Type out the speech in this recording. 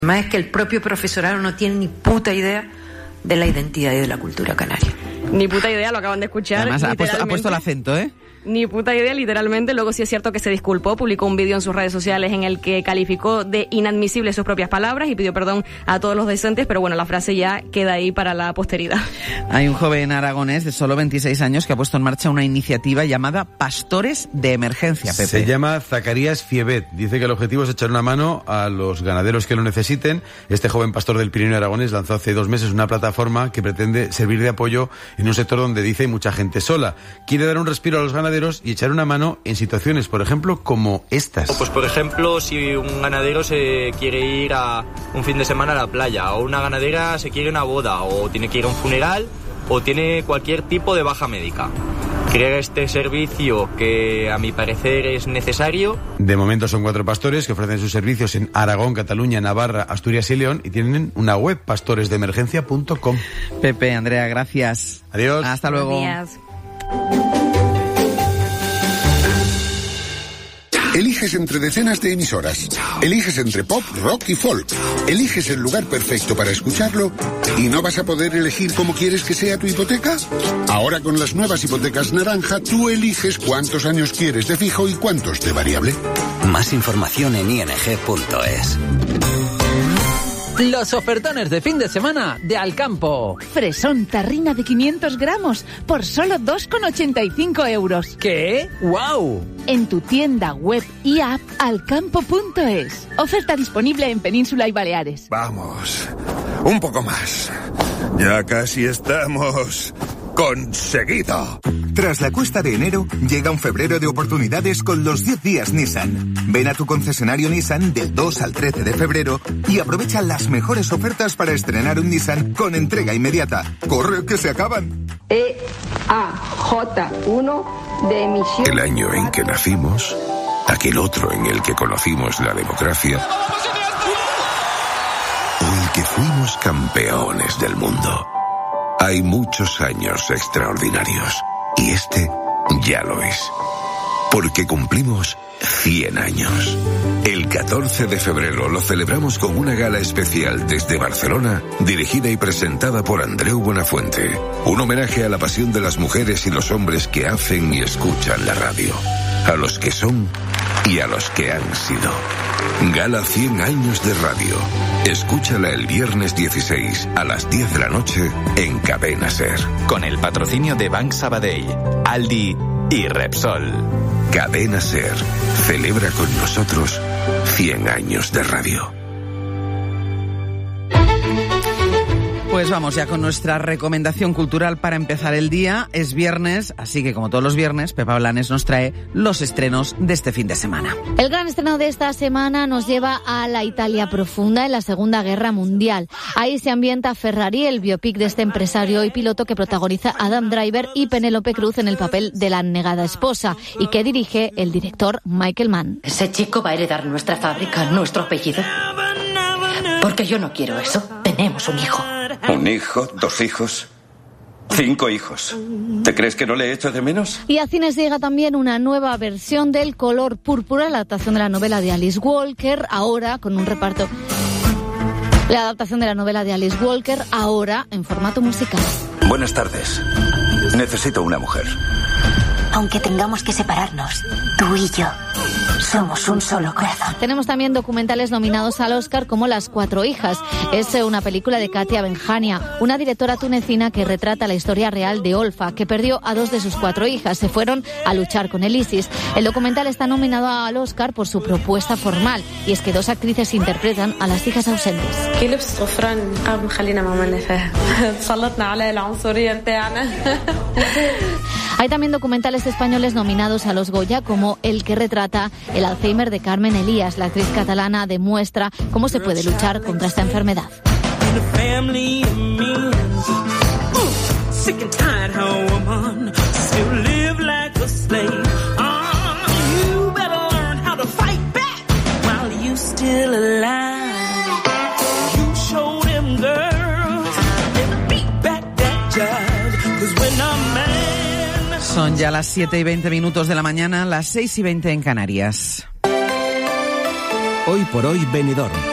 Más es que el propio profesorado no tiene ni puta idea de la identidad y de la cultura canaria. Ni puta idea, lo acaban de escuchar. Además ha puesto el acento, ¿eh? Ni puta idea, literalmente. Luego sí es cierto que se disculpó, publicó un vídeo en sus redes sociales en el que calificó de inadmisible sus propias palabras y pidió perdón a todos los docentes, pero bueno, la frase ya queda ahí para la posteridad. Hay un joven aragonés de solo 26 años que ha puesto en marcha una iniciativa llamada Pastores de Emergencia, Pepe. Se llama Zacarías Fiebet. Dice que el objetivo es echar una mano a los ganaderos que lo necesiten. Este joven pastor del Pirineo aragonés lanzó hace 2 meses una plataforma que pretende servir de apoyo en un sector donde dice hay mucha gente sola. Quiere dar un respiro a los ganaderos y echar una mano en situaciones, por ejemplo, como estas. Pues por ejemplo, si un ganadero se quiere ir a un fin de semana a la playa, o una ganadera se quiere una boda, o tiene que ir a un funeral, o tiene cualquier tipo de baja médica. Crear este servicio que a mi parecer es necesario. De momento son 4 pastores que ofrecen sus servicios en Aragón, Cataluña, Navarra, Asturias y León y tienen una web, pastoresdeemergencia.com. Pepe, Andrea, gracias. Adiós. Hasta luego. Días. Eliges entre decenas de emisoras. Eliges entre pop, rock y folk. Eliges el lugar perfecto para escucharlo y no vas a poder elegir cómo quieres que sea tu hipoteca. Ahora con las nuevas hipotecas naranja, tú eliges cuántos años quieres de fijo y cuántos de variable. Más información en ing.es. Los ofertones de fin de semana de Alcampo. Fresón tarrina de 500 gramos por solo 2,85 euros. ¿Qué? ¡Guau! En tu tienda web y app alcampo.es. Oferta disponible en Península y Baleares. Vamos, un poco más. Ya casi estamos... ¡conseguido! Tras la cuesta de enero, llega un febrero de oportunidades con los 10 días Nissan. Ven a tu concesionario Nissan del 2 al 13 de febrero y aprovecha las mejores ofertas para estrenar un Nissan con entrega inmediata. ¡Corre, que se acaban! EAJ1 de emisión. El año en que nacimos, aquel otro en el que conocimos la democracia, o el que fuimos campeones del mundo. Hay muchos años extraordinarios y este ya lo es, porque cumplimos 100 años. El 14 de febrero lo celebramos con una gala especial desde Barcelona, dirigida y presentada por Andreu Buenafuente. Un homenaje a la pasión de las mujeres y los hombres que hacen y escuchan la radio, a los que son y a los que han sido. Gala 100 años de radio. Escúchala el viernes 16 a las 10 de la noche en Cadena SER. Con el patrocinio de Bank Sabadell, Aldi y Repsol. Cadena SER celebra con nosotros 100 años de radio. Pues vamos ya con nuestra recomendación cultural para empezar el día. Es viernes, así que como todos los viernes, Pepa Blanes nos trae los estrenos de este fin de semana. El gran estreno de esta semana nos lleva a la Italia profunda en la Segunda Guerra Mundial. Ahí se ambienta Ferrari, el biopic de este empresario y piloto que protagoniza Adam Driver y Penélope Cruz en el papel de la negada esposa y que dirige el director Michael Mann. Ese chico va a heredar nuestra fábrica, nuestro apellido. Porque yo no quiero eso. Tenemos un hijo. ¿Un hijo? ¿2 hijos? 5 hijos. ¿Te crees que no le echo de menos? Y a cines llega también una nueva versión del Color Púrpura, la adaptación de la novela de Alice Walker, ahora con un reparto. La adaptación de la novela de Alice Walker, ahora en formato musical. Buenas tardes. Necesito una mujer. Aunque tengamos que separarnos, tú y yo somos un solo corazón. Tenemos también documentales nominados al Oscar como Las 4 hijas. Es una película de Katia Benjania, una directora tunecina que retrata la historia real de Olfa, que perdió a 2 de sus 4 hijas. Se fueron a luchar con el ISIS. El documental está nominado al Oscar por su propuesta formal, y es que 2 actrices interpretan a las hijas ausentes. Hay también documentales españoles nominados a los Goya, como el que retrata el Alzheimer de Carmen Elías. La actriz catalana demuestra cómo se puede luchar contra esta enfermedad. Son ya las 7:20 de la mañana, las 6:20 en Canarias. Hoy por hoy Benidorm.